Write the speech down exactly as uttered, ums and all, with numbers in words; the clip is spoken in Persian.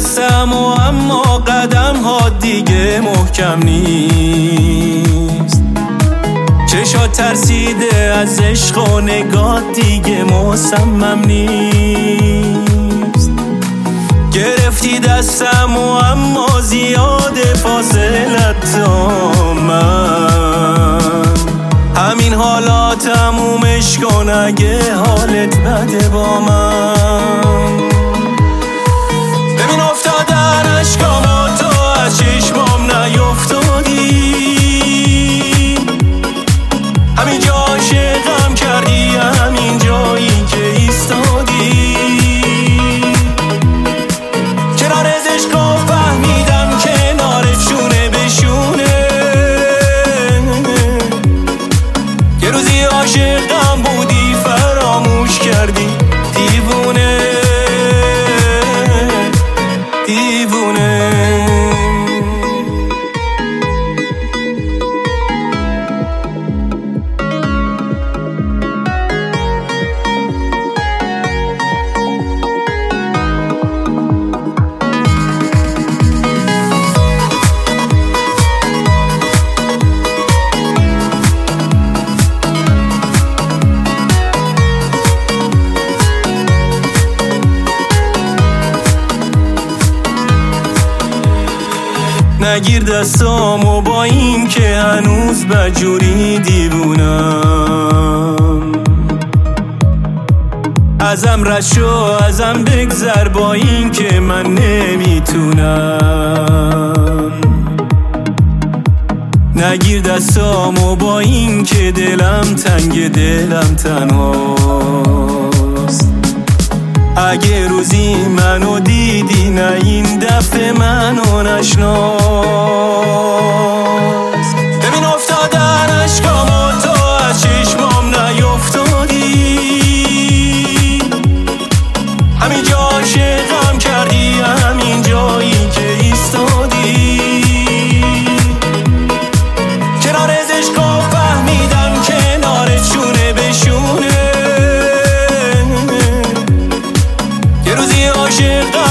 دستم و اما قدم ها دیگه محکم نیست. چشات ترسیده از عشق و نگاه دیگه مصمم نیست. گرفتی دستم و اما زیاده فاصلت تا من. همین حالا تمومش کن اگه حالت بده با من. ببین افتادن اشکامو تو از چشمام نیفتادی. همین جا عاشقم کردی، همین جایی که ایستادی. کنار از عشقا فهمیدم کنارت شونه به شونه. یه روزی عاشقم بودی فراموش کردی. دیوونه دیوونه. نگیر دستامو با این که هنوز بجوری دیوونم. ازم رد شو ازم بگذر با این که من نمیتونم. نگیر دستامو با این که دلم تنگ دلم تنهاست. اگه روزی منو دیدی نه این دفعه منو نشناس. ببین افتادن اشکامو تو از چشمام نیفتادی. همین جا عاشقم کردی، همین جایی که ایستادی. کنار از عشقا فهمیدم کنارت شونه به شونه. یه روزی عاشق